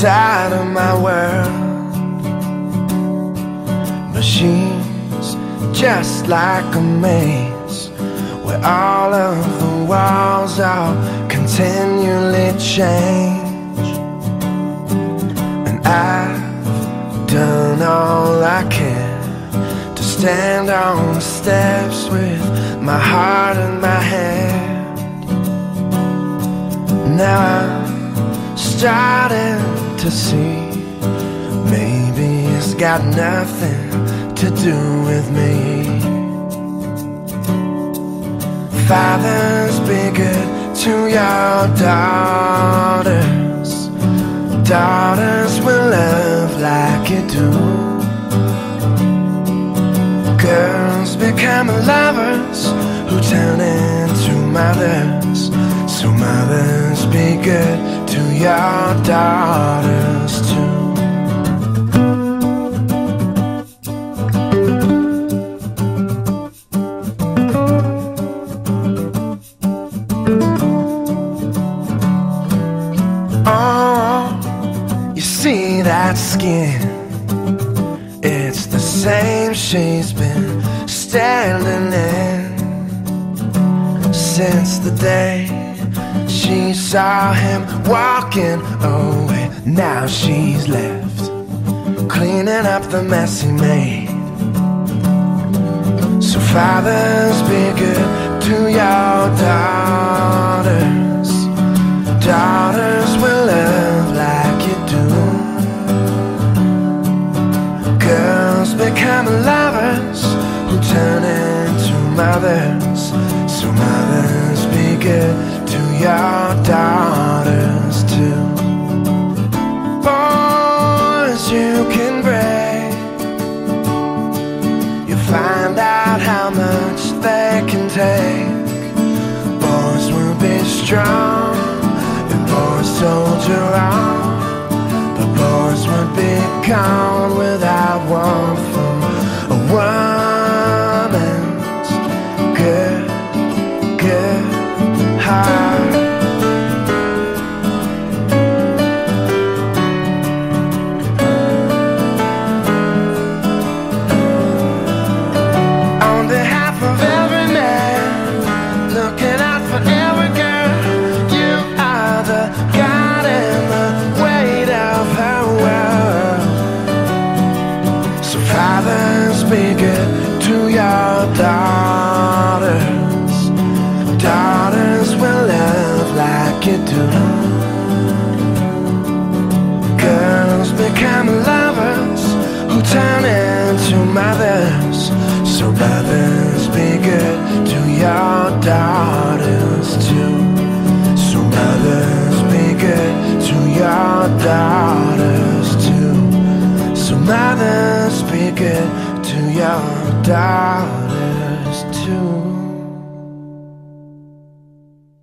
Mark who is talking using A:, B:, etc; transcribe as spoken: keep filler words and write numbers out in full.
A: inside of my world. But she's just like a maze, where all of the walls are continually change. And I've done all I can to stand on the steps with my heart in my hand. Now I'm starting to see, maybe it's got nothing to do with me. Fathers, be good to your daughters. Daughters will love like you do. Girls become lovers who turn into mothers. So mothers, be good to your daughters too. Oh, you see that skin? It's the same she's been standing in since the day she saw him walking away. Now she's left cleaning up the mess he made. So fathers, be good to your daughters. Daughters will love like you do. Girls become lovers who turn into mothers. So mothers, be good to your daughters too. Boys you can break, you find out how much they can take. Boys will be strong if boys soldier on, but boys would be gone without one from a woman's good, good heart. On behalf of every man, looking out for every girl, you are the God and the weight of her world. So fathers, be good to your daughters. Daughters will love like you do. Girls become lovers who turn into mothers. So mothers, be good to your daughters too. So mothers, be good to your daughters too. So mothers, be good to your daughters.